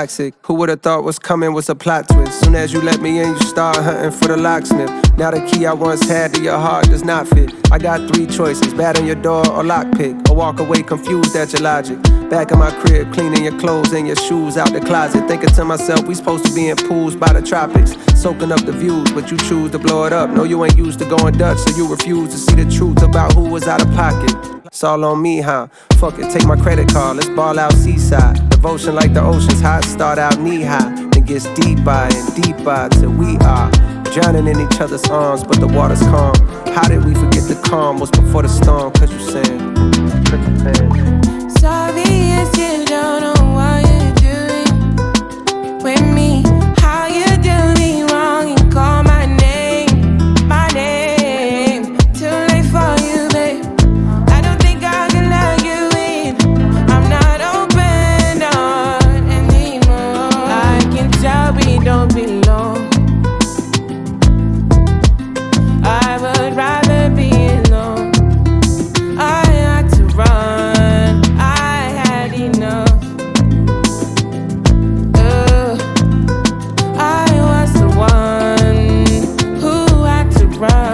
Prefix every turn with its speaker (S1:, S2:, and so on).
S1: toxic. Who would've thought what's coming was a plot twist? Soon as you let me in, you start hunting for the locksmith. Now the key I once had to your heart does not fit. I got 3 choices, bat on your door or lockpick, or walk away confused at your logic. Back in my crib, cleaning your clothes and your shoes out the closet, thinking to myself, we supposed to be in pools by the tropics, soaking up the views, but you choose to blow it up. No, you ain't used to going Dutch, so you refuse to see the truth about who was out of pocket. It's all on me, huh? Fuck it, take my credit card, let's ball out seaside. Devotion like the ocean's hot, start out knee high, then gets deeper and deeper till we are drowning in each other's arms, but the water's calm. How did we forget the calm was before the storm? Cause you said,
S2: sorry if you don't know what you're doing with me. How you do me wrong and call my name. Too late for you, babe. I don't think I can let you in. I'm not open on anymore. I can tell we don't belong. I would rather be alone. I had to run, I had enough. I was the one who had to run.